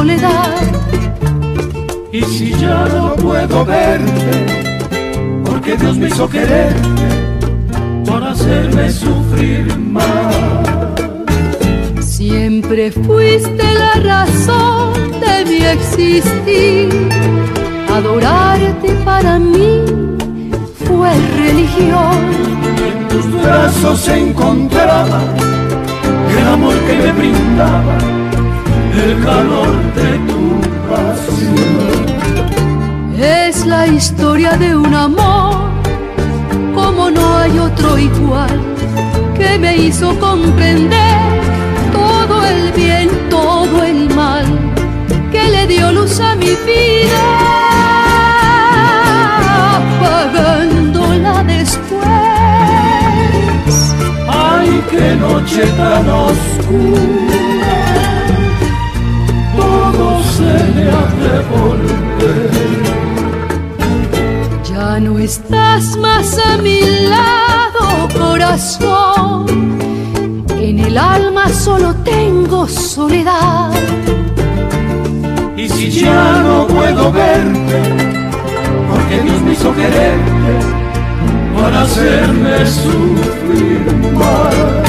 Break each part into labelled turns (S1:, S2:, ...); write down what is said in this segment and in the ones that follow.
S1: soledad.
S2: Y si ya no puedo verte, porque Dios me hizo quererte para hacerme sufrir más.
S1: Siempre fuiste la razón de mi existir. Adorarte para mí fue religión.
S2: En tus brazos se encontraba el amor que me brindaba, el calor de tu pasión.
S1: Es la historia de un amor como no hay otro igual, que me hizo comprender todo el bien, todo el mal, que le dio luz a mi vida, apagándola después.
S2: Ay, qué noche tan oscura, todo se me hace volver.
S1: Ya no estás más a mi lado, corazón. En el alma solo tengo soledad.
S2: Y si ya no puedo verte, porque Dios me hizo quererte para hacerme sufrir más.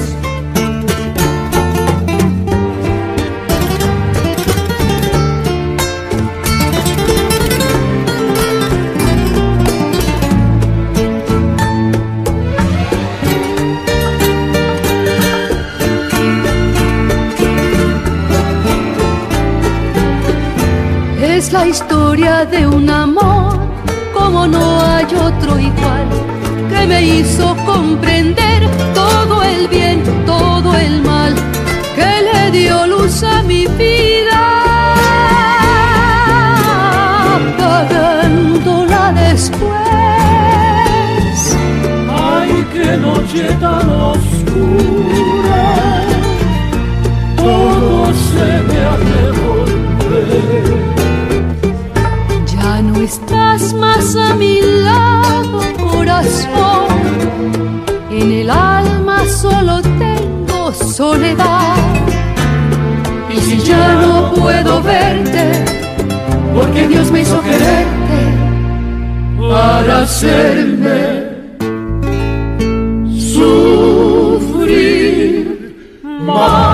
S1: Es la historia de un amor como no hay otro igual, que me hizo comprender todo el bien, todo el mal, que le dio luz a mi vida, apagándola después.
S2: Ay, qué noche tan oscura, todo se me hace volver.
S1: Ya no estás más a mi lado, corazón. En el alma solo tengo soledad.
S2: Y si ya no puedo verte, porque Dios me hizo quererte para hacerme sufrir más.